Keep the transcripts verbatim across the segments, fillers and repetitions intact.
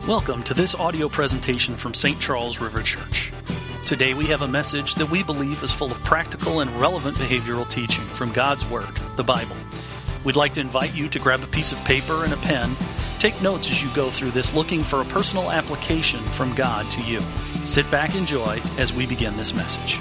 Welcome to this audio presentation from Saint Charles River Church. Today we have a message that we believe is full of practical and relevant behavioral teaching from God's Word, the Bible. We'd like to invite you to grab a piece of paper and a pen. Take notes as you go through this, looking for a personal application from God to you. Sit back, enjoy as we begin this message.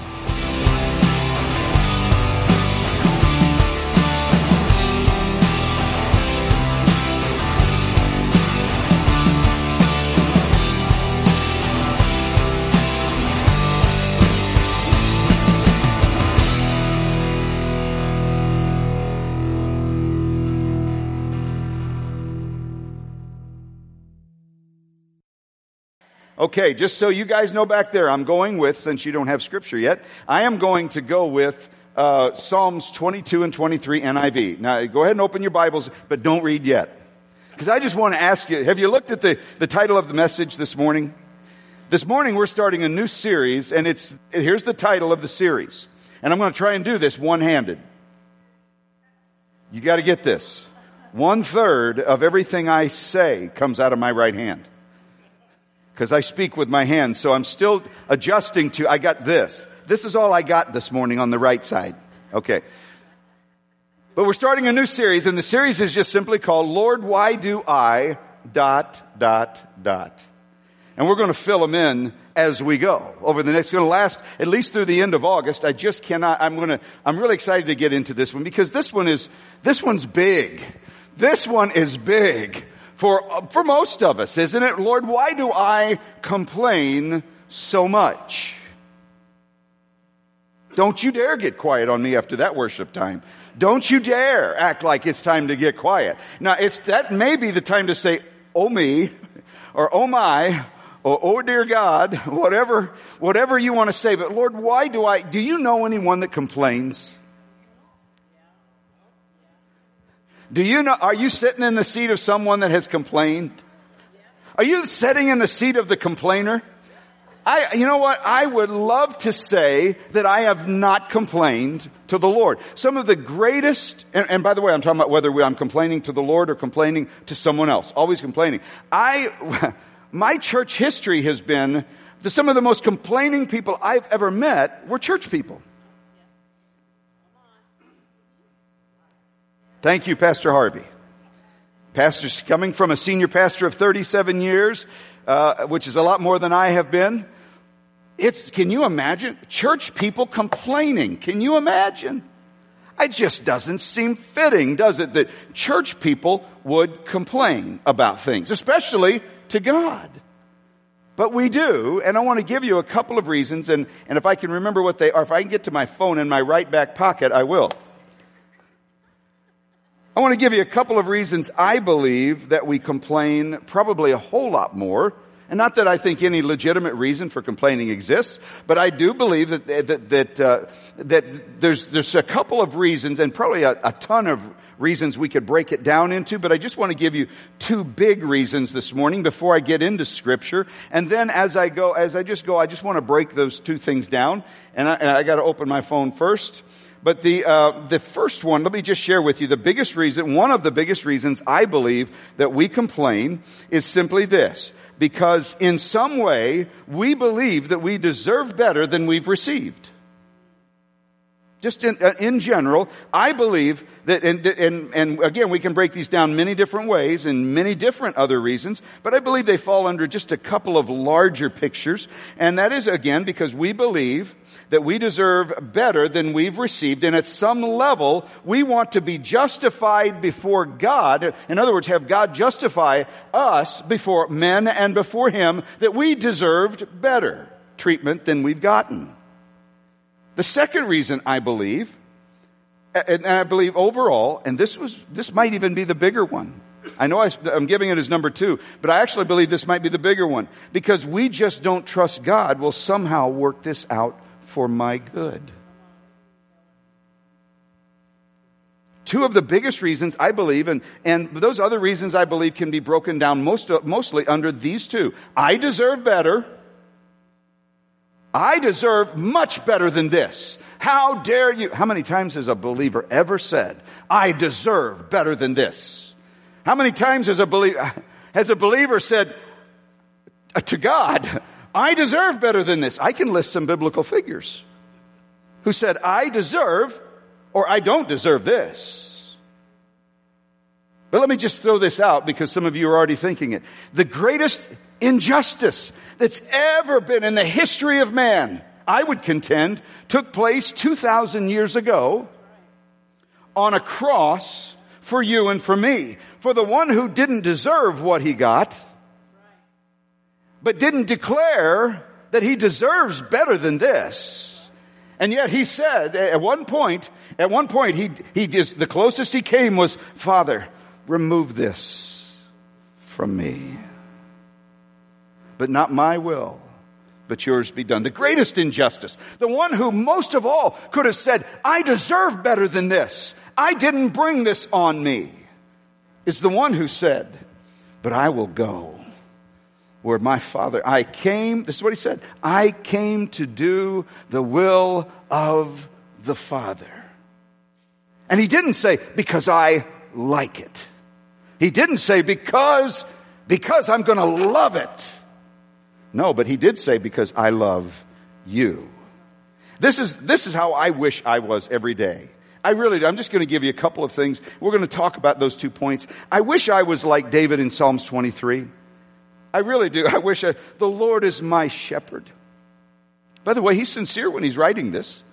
Okay, just so you guys know back there, I'm going with, since you don't have scripture yet, I am going to go with uh Psalms twenty-two and twenty-three N I V. Now, go ahead and open your Bibles, but don't read yet. Because I just want to ask you, have you looked at the, the title of the message this morning? This morning we're starting a new series, and it's here's the title of the series. And I'm going to try and do this one-handed. You got to get this. One-third of everything I say comes out of my right hand. Because I speak with my hands, so I'm still adjusting to, I got this. This is all I got this morning on the right side. Okay. But we're starting a new series, and the series is just simply called, Lord, Why Do I, dot, dot, dot. And we're going to fill them in as we go. Over the next, going to last at least through the end of August. I just cannot, I'm going to, I'm really excited to get into this one, because this one is, this one's big. This one is big. For, for most of us, isn't it? Lord, why do I complain so much? Don't you dare get quiet on me after that worship time. Don't you dare act like it's time to get quiet. Now, it's, that may be the time to say, oh me, or oh my, or oh dear God, whatever, whatever you want to say. But Lord, why do I, do you know anyone that complains? Do you know, are you sitting in the seat of someone that has complained? Are you sitting in the seat of the complainer? I, you know what? I would love to say that I have not complained to the Lord. Some of the greatest, and, and by the way, I'm talking about whether I'm complaining to the Lord or complaining to someone else. Always complaining. I, my church history has been that some of the most complaining people I've ever met were church people. Thank you, Pastor Harvey. Pastor's coming from a senior pastor of thirty-seven years, uh, which is a lot more than I have been. It's, can you imagine? Church people complaining. Can you imagine? It just doesn't seem fitting, does it, that church people would complain about things, especially to God. But we do, and I want to give you a couple of reasons, and, and if I can remember what they are, if I can get to my phone in my right back pocket, I will. I want to give you a couple of reasons I believe that we complain probably a whole lot more. And not that I think any legitimate reason for complaining exists, but I do believe that that that, uh, that there's there's a couple of reasons, and probably a, a ton of reasons we could break it down into. But I just want to give you two big reasons this morning before I get into Scripture. And then as I go, as I just go, I just want to break those two things down. And I, and I got to open my phone first. But the, uh, the first one, let me just share with you the biggest reason, one of the biggest reasons I believe that we complain is simply this. Because in some way, we believe that we deserve better than we've received. Just in, uh, in general, I believe that, and, and, and again, we can break these down many different ways and many different other reasons, but I believe they fall under just a couple of larger pictures. And that is, again, because we believe that we deserve better than we've received, and at some level, we want to be justified before God. In other words, have God justify us before men and before Him that we deserved better treatment than we've gotten. The second reason I believe, and I believe overall, and this was, this might even be the bigger one. I know I, I'm giving it as number two, but I actually believe this might be the bigger one. Because we just don't trust God will somehow work this out for my good. Two of the biggest reasons I believe, and, and those other reasons I believe can be broken down most, mostly under these two. I deserve better. I deserve much better than this. How dare you? How many times has a believer ever said, I deserve better than this? How many times has a believer, has a believer said, uh, to God, I deserve better than this. I can list some biblical figures who said, I deserve or I don't deserve this. But let me just throw this out because some of you are already thinking it. The greatest injustice that's ever been in the history of man, I would contend, took place two thousand years ago on a cross for you and for me. For the one who didn't deserve what he got, but didn't declare that he deserves better than this. And yet he said at one point, at one point he, he just, the closest he came was, Father, remove this from me. But not my will, but yours be done. The greatest injustice, the one who most of all could have said, I deserve better than this. I didn't bring this on me, is the one who said, but I will go where my Father, I came, this is what he said, I came to do the will of the Father. And he didn't say, because I like it. He didn't say, because, because I'm going to love it. No, but he did say, because I love you. This is, this is how I wish I was every day. I really do. I'm just going to give you a couple of things. We're going to talk about those two points. I wish I was like David in Psalms twenty-three. I really do. I wish I, the Lord is my shepherd. By the way, he's sincere when he's writing this.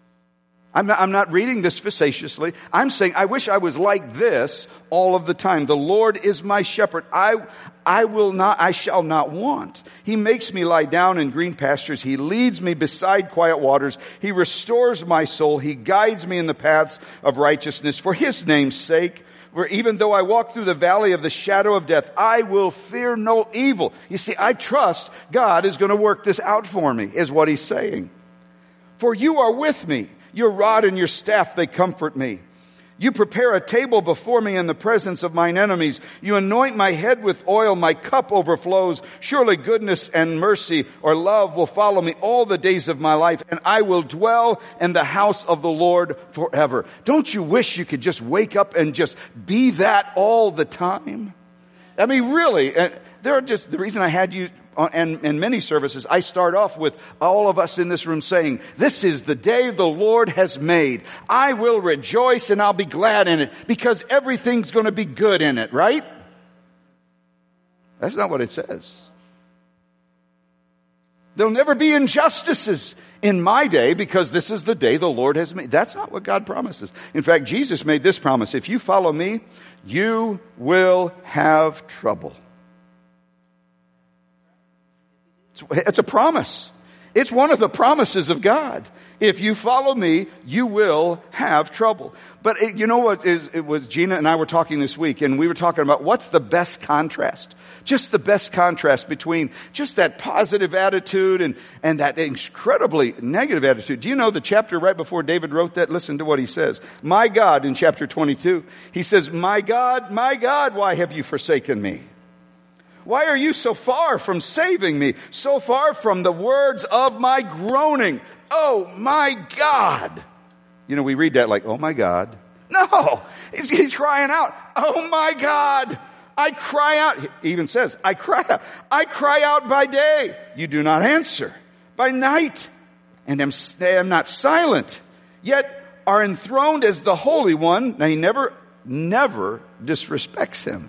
I'm not, I'm not reading this facetiously. I'm saying I wish I was like this all of the time. The Lord is my shepherd. I, I will not, I shall not want. He makes me lie down in green pastures. He leads me beside quiet waters. He restores my soul. He guides me in the paths of righteousness for his name's sake. For even though I walk through the valley of the shadow of death, I will fear no evil. You see, I trust God is going to work this out for me, is what he's saying. For you are with me. Your rod and your staff, they comfort me. You prepare a table before me in the presence of mine enemies. You anoint my head with oil. My cup overflows. Surely goodness and mercy or love will follow me all the days of my life, and I will dwell in the house of the Lord forever. Don't you wish you could just wake up and just be that all the time? I mean, really, there are just, the reason I had you and in many services, I start off with all of us in this room saying, this is the day the Lord has made. I will rejoice and I'll be glad in it because everything's going to be good in it, right? That's not what it says. There'll never be injustices in my day because this is the day the Lord has made. That's not what God promises. In fact, Jesus made this promise. If you follow me, you will have trouble. It's a promise. It's one of the promises of God. If you follow me, you will have trouble. But it, you know what is, it was Gina and I were talking this week, and we were talking about what's the best contrast. Just the best contrast between just that positive attitude and, and that incredibly negative attitude. Do you know the chapter right before David wrote that? Listen to what he says. My God, in chapter twenty-two, he says, my God, my God, why have you forsaken me? Why are you so far from saving me? So far from the words of my groaning. Oh my God. You know, we read that like, oh my God. No, he's, he's crying out. Oh my God. I cry out. He even says, I cry out. I cry out by day. You do not answer. By night. And am, am not silent. Yet are enthroned as the Holy One. Now he never, never disrespects him.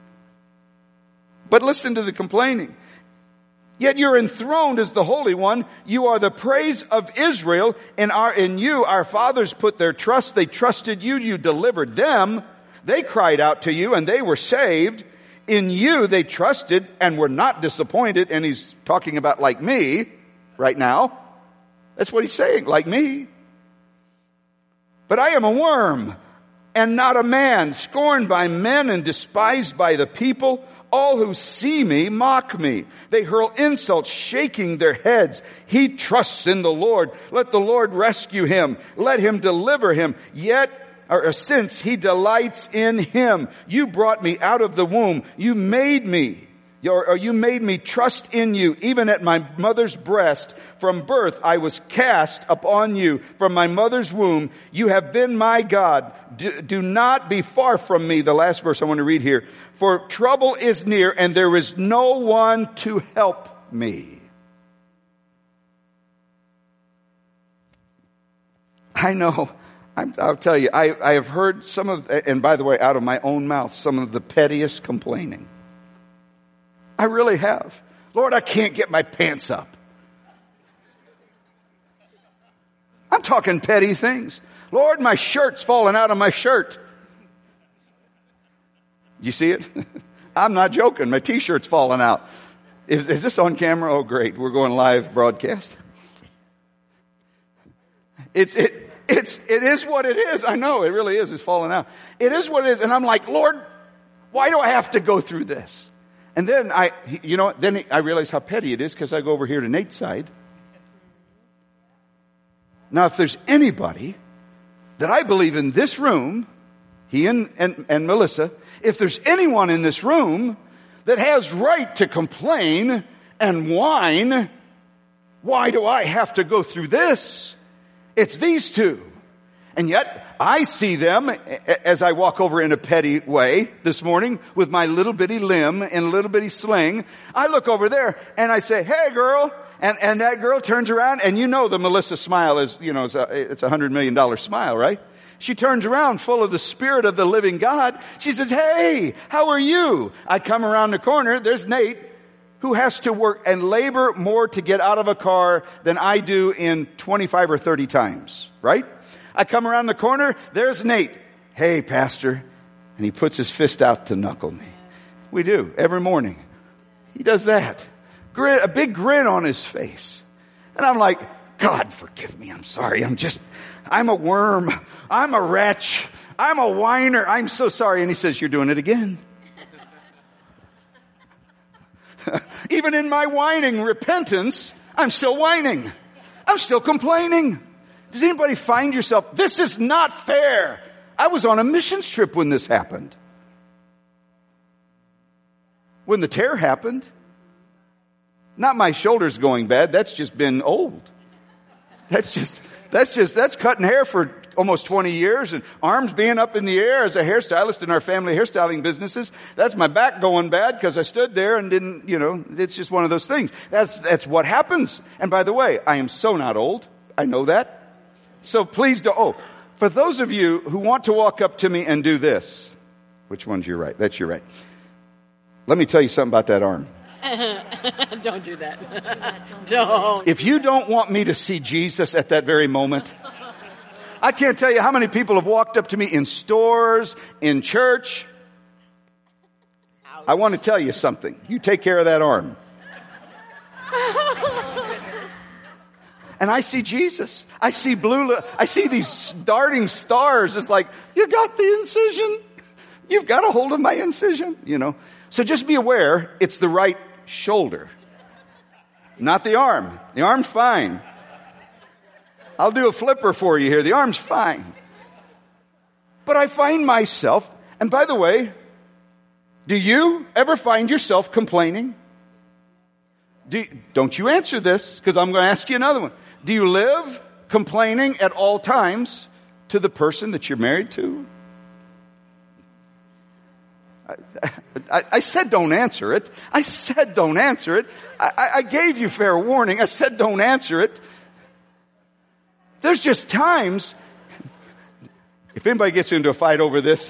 But listen to the complaining. Yet you're enthroned as the Holy One. You are the praise of Israel. And are in you, our fathers put their trust. They trusted you. You delivered them. They cried out to you and they were saved. In you they trusted and were not disappointed. And he's talking about like me right now. That's what he's saying, like me. But I am a worm and not a man, scorned by men and despised by the people. All who see me mock me. They hurl insults, shaking their heads. He trusts in the Lord. Let the Lord rescue him. Let him deliver him. Yet, or since he delights in him, you brought me out of the womb. You made me. or, or you made me trust in you, even at my mother's breast. From birth I was cast upon you. From my mother's womb you have been my God. Do, do not be far from me. The last verse I want to read here. For trouble is near, and there is no one to help me. I know. I'm, I'll tell you, I, I have heard some of, and by the way, out of my own mouth, some of the pettiest complaining. I really have. Lord, I can't get my pants up. I'm talking petty things. Lord, my shirt's falling out of my shirt. You see it? I'm not joking. My t-shirt's falling out. Is, is this on camera? Oh, great. We're going live broadcast. It's, it, it's, it is what it is. I know it really is. It's falling out. It is what it is. And I'm like, Lord, why do I have to go through this? And then I, you know, then I realize how petty it is because I go over here to Nate's side. Now, if there's anybody that I believe in this room, he and, and, and Melissa, if there's anyone in this room that has right to complain and whine, why do I have to go through this? It's these two. And yet, I see them as I walk over in a petty way this morning with my little bitty limb and a little bitty sling. I look over there and I say, hey girl. And, and that girl turns around and you know the Melissa smile is, you know, it's a, it's a hundred million dollar smile, right? She turns around full of the Spirit of the living God. She says, hey, how are you? I come around the corner. There's Nate, who has to work and labor more to get out of a car than I do in twenty-five or thirty times, right? I come around the corner. There's Nate. Hey, pastor. And he puts his fist out to knuckle me. We do every morning. He does that. Grin, a big grin on his face. And I'm like, God, forgive me. I'm sorry. I'm just, I'm a worm. I'm a wretch. I'm a whiner. I'm so sorry. And he says, you're doing it again. Even in my whining repentance, I'm still whining. I'm still complaining. Does anybody find yourself, this is not fair. I was on a missions trip when this happened. When the tear happened. Not my shoulders going bad. That's just been old. That's just, that's just, that's cutting hair for almost twenty years and arms being up in the air as a hairstylist in our family hairstyling businesses. That's my back going bad because I stood there and didn't, you know, it's just one of those things. That's, that's what happens. And by the way, I am so not old. I know that. So please don't, oh, for those of you who want to walk up to me and do this, which one's your right? That's your right. Let me tell you something about that arm. Don't do that. Don't. If you don't want me to see Jesus at that very moment, I can't tell you how many people have walked up to me in stores, in church. Ouch. I want to tell you something. You take care of that arm. And I see Jesus. I see blue, I see these darting stars. It's like, you got the incision. You've got a hold of my incision, you know. So just be aware, it's the right shoulder, not the arm. The arm's fine. I'll do a flipper for you here. The arm's fine. But I find myself, and by the way, do you ever find yourself complaining? Do, don't you answer this, because I'm going to ask you another one. Do you live complaining at all times to the person that you're married to? I, I, I said don't answer it. I said don't answer it. I, I gave you fair warning. I said don't answer it. There's just times, if anybody gets into a fight over this,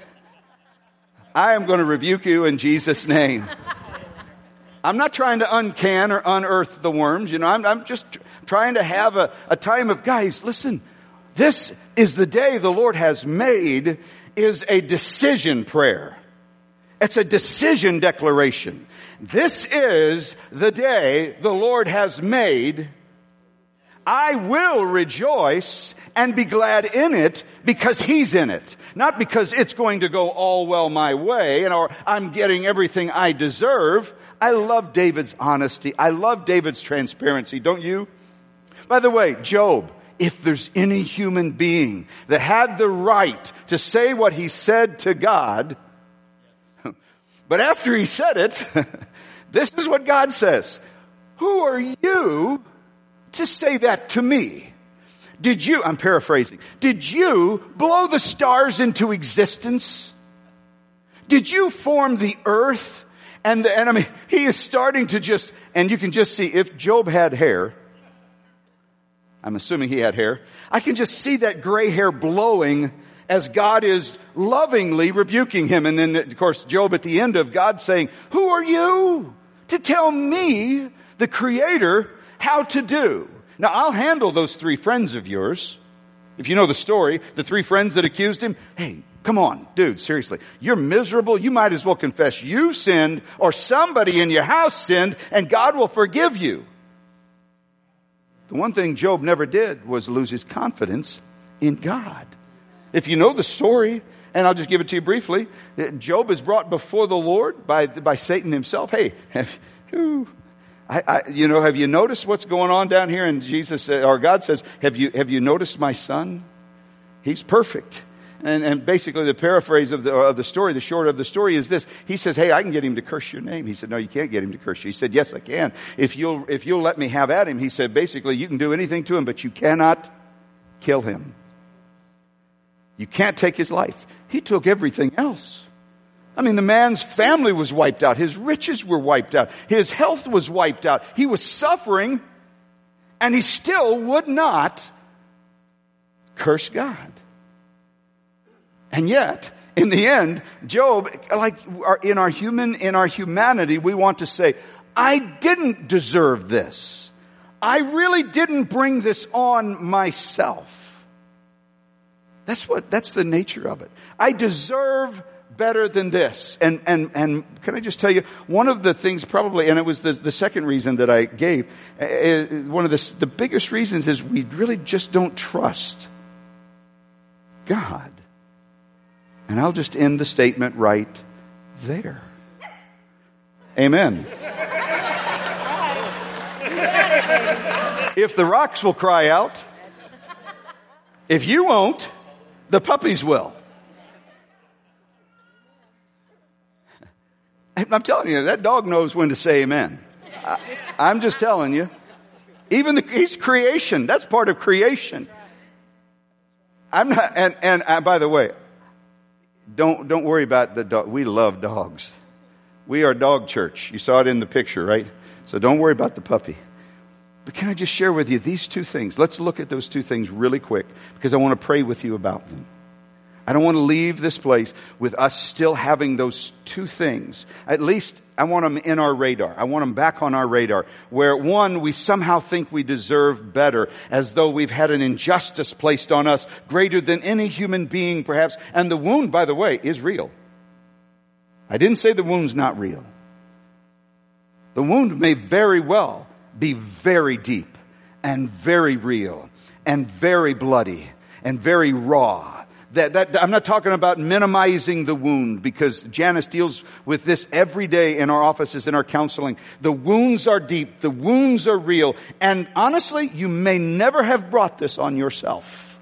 I am going to rebuke you in Jesus' name. I'm not trying to uncan or unearth the worms. You know, I'm, I'm just trying to have a, a time of, guys, listen, this is the day the Lord has made is a decision prayer. It's a decision declaration. This is the day the Lord has made. I will rejoice and be glad in it because He's in it. Not because it's going to go all well my way and or I'm getting everything I deserve. I love David's honesty. I love David's transparency. Don't you? By the way, Job, if there's any human being that had the right to say what he said to God, But after he said it, this is what God says. Who are you to say that to me? Did you, I'm paraphrasing, did you blow the stars into existence? Did you form the earth? And, the, and I mean, he is starting to just, and you can just see if Job had hair, I'm assuming he had hair, I can just see that gray hair blowing as God is lovingly rebuking him. And then, of course, Job at the end of God saying, who are you to tell me, the Creator, how to do? Now, I'll handle those three friends of yours. If you know the story, the three friends that accused him, hey, come on, dude, seriously. You're miserable. You might as well confess you sinned or somebody in your house sinned and God will forgive you. The one thing Job never did was lose his confidence in God. If you know the story, and I'll just give it to you briefly, Job is brought before the Lord by, by Satan himself. Hey, have, who, I, I, you know, have you noticed what's going on down here? And Jesus, or God says, have you, have you noticed my son? He's perfect. And, and basically the paraphrase of the, of the story, the short of the story is this. He says, hey, I can get him to curse your name. He said, no, you can't get him to curse you. He said, yes, I can. If you'll, if you'll let me have at him, he said, basically, you can do anything to him, but you cannot kill him. You can't take his life. He took everything else. I mean, the man's family was wiped out. His riches were wiped out. His health was wiped out. He was suffering, and he still would not curse God. And yet, in the end, Job, like in our human, in our humanity, we want to say, I didn't deserve this. I really didn't bring this on myself. That's what, that's the nature of it. I deserve better than this. And, and, and can I just tell you, one of the things probably, and it was the, the second reason that I gave, uh, one of the, the biggest reasons is we really just don't trust God. And I'll just end the statement right there. Amen. If the rocks will cry out, if you won't, the puppies will. I'm telling you, that dog knows when to say amen. I, I'm just telling you. Even the, he's creation. That's part of creation. I'm not, and, and uh, by the way, don't, don't worry about the dog. We love dogs. We are dog church. You saw it in the picture, right? So don't worry about the puppy. But can I just share with you these two things? Let's look at those two things really quick because I want to pray with you about them. I don't want to leave this place with us still having those two things. At least I want them in our radar. I want them back on our radar. Where one, we somehow think we deserve better, as though we've had an injustice placed on us greater than any human being perhaps. And the wound, by the way, is real. I didn't say the wound's not real. The wound may very well be very deep and very real and very bloody and very raw. That, that, I'm not talking about minimizing the wound, because Janice deals with this every day in our offices, in our counseling. The wounds are deep. The wounds are real. And honestly, you may never have brought this on yourself.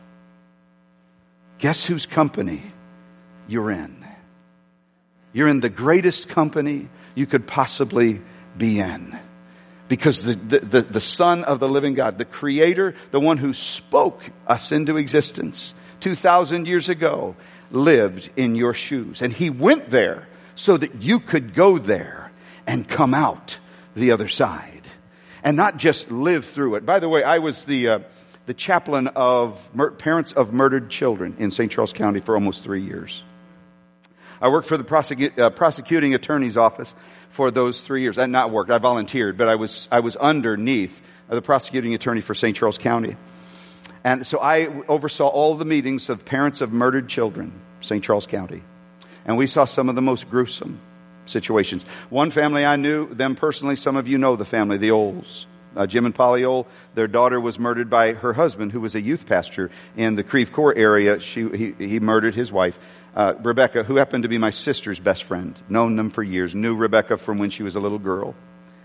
Guess whose company you're in? You're in the greatest company you could possibly be in. Because the, the, the, the Son of the living God, the Creator, the one who spoke us into existence two thousand years ago, lived in your shoes. And He went there so that you could go there and come out the other side. And not just live through it. By the way, I was the, uh, the chaplain of mur- parents of murdered children in Saint Charles County for almost three years. I worked for the prosecu- uh, prosecuting attorney's office for those three years. I not worked, I volunteered, but I was, I was underneath the prosecuting attorney for Saint Charles County. And so I oversaw all the meetings of parents of murdered children, Saint Charles County. And we saw some of the most gruesome situations. One family I knew, them personally, some of you know the family, the Oles. Uh, Jim and Polly Ole, their daughter was murdered by her husband, who was a youth pastor in the Creve Coeur area. She, he, he murdered his wife, uh, Rebecca, who happened to be my sister's best friend. Known them for years. Knew Rebecca from when she was a little girl.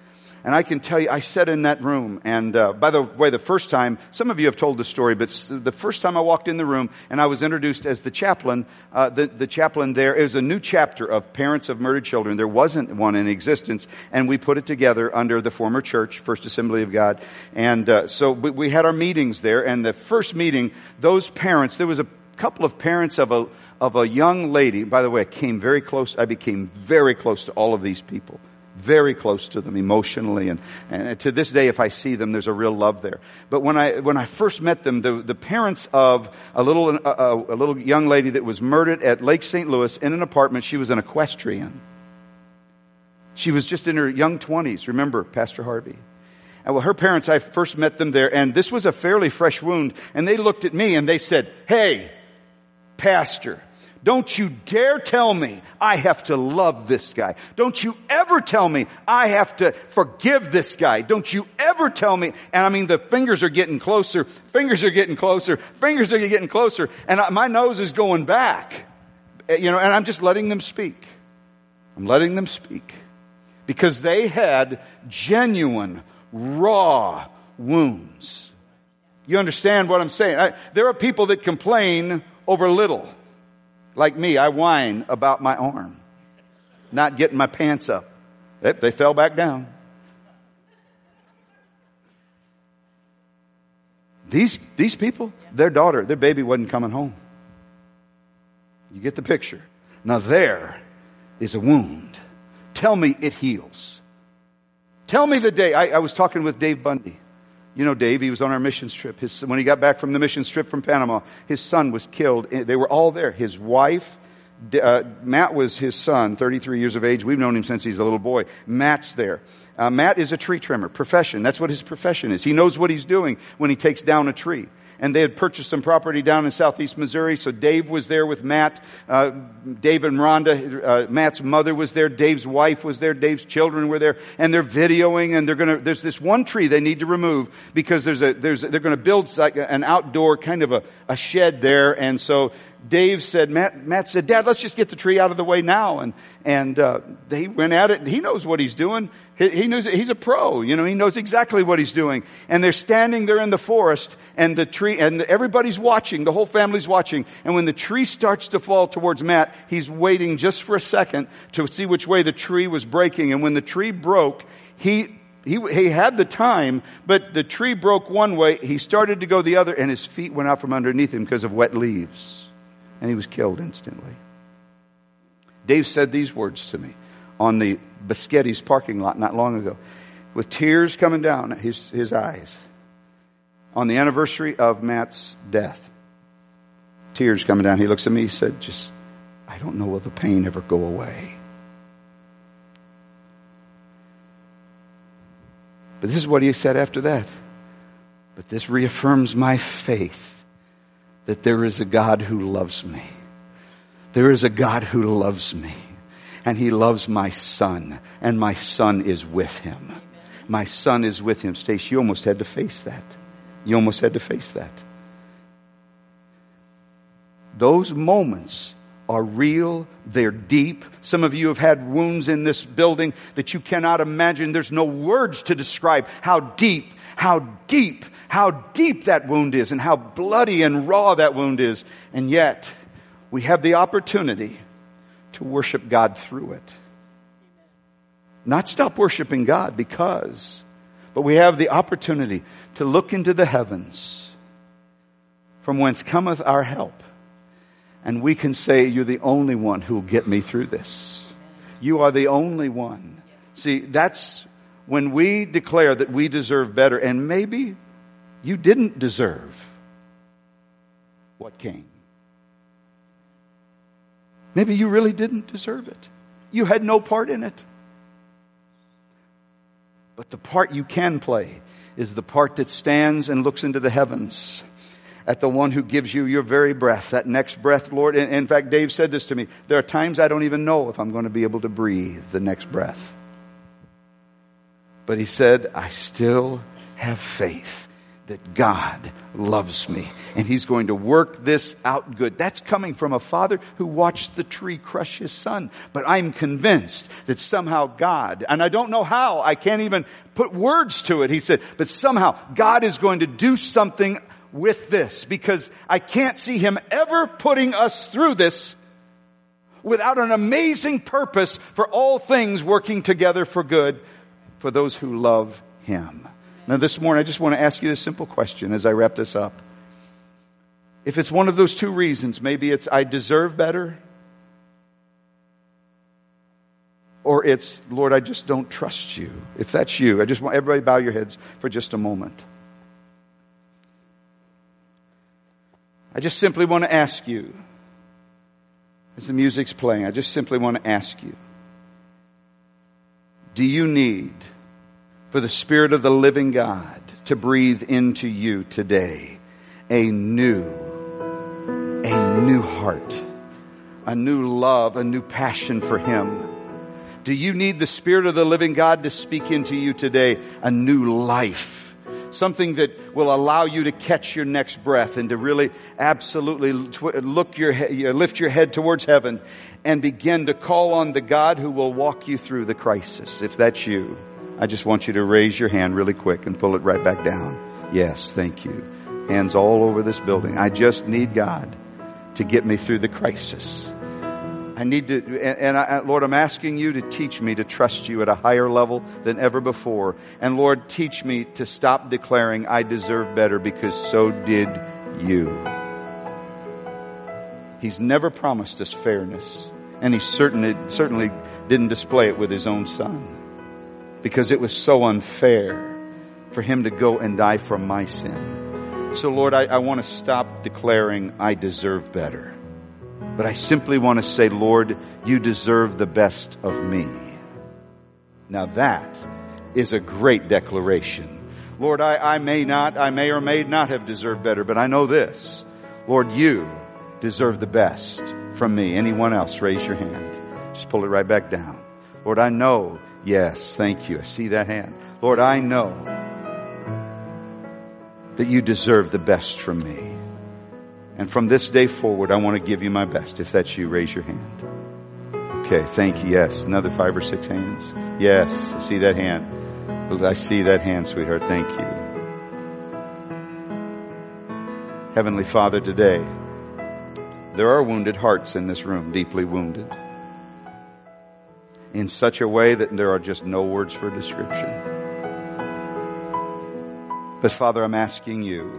And I can tell you, I sat in that room, and uh, by the way, the first time, some of you have told the story, but the first time I walked in the room and I was introduced as the chaplain, uh, the, the chaplain there, it was a new chapter of parents of murdered children. There wasn't one in existence, and we put it together under the former church, First Assembly of God. And uh, so we, we had our meetings there, and the first meeting, those parents, there was a couple of parents of a of a young lady. By the way, I came very close, I became very close to all of these people. Very close to them emotionally, and, and to this day, if I see them, there's a real love there. But when I when I first met them, the the parents of a little a, a little young lady that was murdered at Lake Saint Louis in an apartment. She was an equestrian. She was just in her young twenties. Remember, Pastor Harvey? And well, her parents, I first met them there, and this was a fairly fresh wound. And they looked at me and they said, "Hey, Pastor, don't you dare tell me I have to love this guy. Don't you ever tell me I have to forgive this guy. Don't you ever tell me." And I mean, the fingers are getting closer. Fingers are getting closer. Fingers are getting closer. And I, my nose is going back. You know, and I'm just letting them speak. I'm letting them speak. Because they had genuine, raw wounds. You understand what I'm saying? I, there are people that complain over little. Like me, I whine about my arm. Not getting my pants up. They, they fell back down. These, these people, their daughter, their baby wasn't coming home. You get the picture. Now there is a wound. Tell me it heals. Tell me the day. I, I was talking with Dave Bundy. You know Dave, he was on our missions trip. His, when he got back from the missions trip from Panama, his son was killed. They were all there. His wife, uh, Matt was his son, thirty-three years of age. We've known him since he's a little boy. Matt's there. Uh, Matt is a tree trimmer, profession. That's what his profession is. He knows what he's doing when he takes down a tree. And they had purchased some property down in southeast Missouri, so Dave was there with Matt. Uh, Dave and Rhonda, uh, Matt's mother was there. Dave's wife was there. Dave's children were there, and they're videoing. And they're gonna. There's this one tree they need to remove because there's a. There's. A, they're going to build like an outdoor kind of a, a shed there. And so Dave said, Matt. Matt said, "Dad, let's just get the tree out of the way now." And and uh, they went at it. And he knows what he's doing. He, he knows. He's a pro. You know, he knows exactly what he's doing. And they're standing there in the forest, and the tree. And everybody's watching, the whole family's watching. And when the tree starts to fall towards Matt, he's waiting just for a second to see which way the tree was breaking. And when the tree broke, he, he, he had the time, but the tree broke one way, he started to go the other, and his feet went out from underneath him because of wet leaves. And he was killed instantly. Dave said these words to me on the Biscotti's parking lot not long ago, with tears coming down his, his eyes. On the anniversary of Matt's death, tears coming down. He looks at me, he said, just, I don't know will the pain ever go away. But this is what he said after that. But this reaffirms my faith that there is a God who loves me. There is a God who loves me. And he loves my son. And my son is with him. My son is with him. Stace, you almost had to face that. You almost had to face that. Those moments are real. They're deep. Some of you have had wounds in this building that you cannot imagine. There's no words to describe how deep, how deep, how deep that wound is and how bloody and raw that wound is. And yet, we have the opportunity to worship God through it. Not stop worshiping God because, but we have the opportunity to look into the heavens from whence cometh our help. And we can say, you're the only one who will get me through this. You are the only one. See, that's when we declare that we deserve better. And maybe you didn't deserve what came. Maybe you really didn't deserve it. You had no part in it. But the part you can play is the part that stands and looks into the heavens at the one who gives you your very breath, that next breath, Lord. In, in fact, Dave said this to me. There are times I don't even know if I'm going to be able to breathe the next breath. But he said, I still have faith that God loves me and He's going to work this out good. That's coming from a father who watched the tree crush his son. But I'm convinced that somehow God, and I don't know how, I can't even put words to it, he said, but somehow God is going to do something with this, because I can't see Him ever putting us through this without an amazing purpose for all things working together for good for those who love Him. Now this morning, I just want to ask you this simple question as I wrap this up. If it's one of those two reasons, maybe it's I deserve better, or it's, Lord, I just don't trust you. If that's you, I just want everybody to bow your heads for just a moment. I just simply want to ask you, as the music's playing, I just simply want to ask you, do you need for the Spirit of the living God to breathe into you today a new, a new heart, a new love, a new passion for Him? Do you need the Spirit of the living God to speak into you today a new life? Something that will allow you to catch your next breath and to really absolutely look your he- lift your head towards heaven and begin to call on the God who will walk you through the crisis. If that's you, I just want you to raise your hand really quick and pull it right back down. Yes, thank you. Hands all over this building. I just need God to get me through the crisis. I need to, and, and I, Lord, I'm asking you to teach me to trust you at a higher level than ever before. And Lord, teach me to stop declaring I deserve better, because so did you. He's never promised us fairness, and He certainly, certainly didn't display it with His own Son, because it was so unfair for Him to go and die for my sin. So Lord, I, I want to stop declaring I deserve better. But I simply want to say, Lord, you deserve the best of me. Now that is a great declaration. Lord, I, I may not, I may or may not have deserved better, but I know this. Lord, you deserve the best from me. Anyone else, raise your hand. Just pull it right back down. Lord, I know. Yes, thank you. I see that hand. Lord, I know that you deserve the best from me. And from this day forward, I want to give you my best. If that's you, raise your hand. Okay, thank you. Yes, another five or six hands. Yes, I see that hand. I see that hand, sweetheart. Thank you. Heavenly Father, today, there are wounded hearts in this room, deeply wounded, in such a way that there are just no words for description. But Father, I'm asking you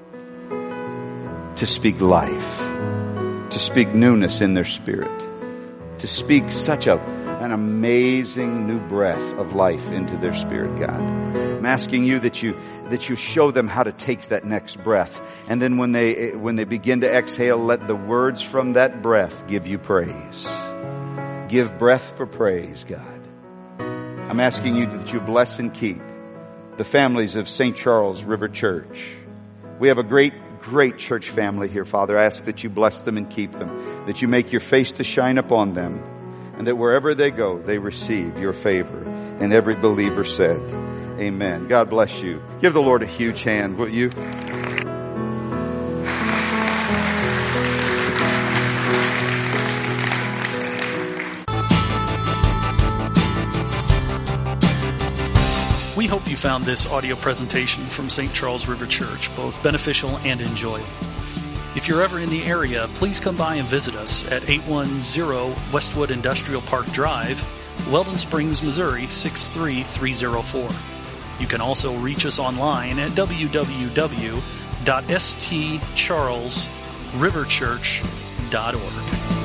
to speak life, to speak newness in their spirit, to speak such a, an amazing new breath of life into their spirit, God. I'm asking you that you, that you show them how to take that next breath. And then when they, when they begin to exhale, let the words from that breath give you praise. Give breath for praise, God. I'm asking you that you bless and keep the families of Saint Charles River Church. We have a great Great church family here, Father. I ask that you bless them and keep them, that you make your face to shine upon them, and that wherever they go, they receive your favor. And every believer said, amen. God bless you. Give the Lord a huge hand, will you? We hope you found this audio presentation from Saint Charles River Church both beneficial and enjoyable. If you're ever in the area, please come by and visit us at eight one zero Westwood Industrial Park Drive, Weldon Springs, Missouri six three three zero four. You can also reach us online at w w w dot s t charles river church dot org.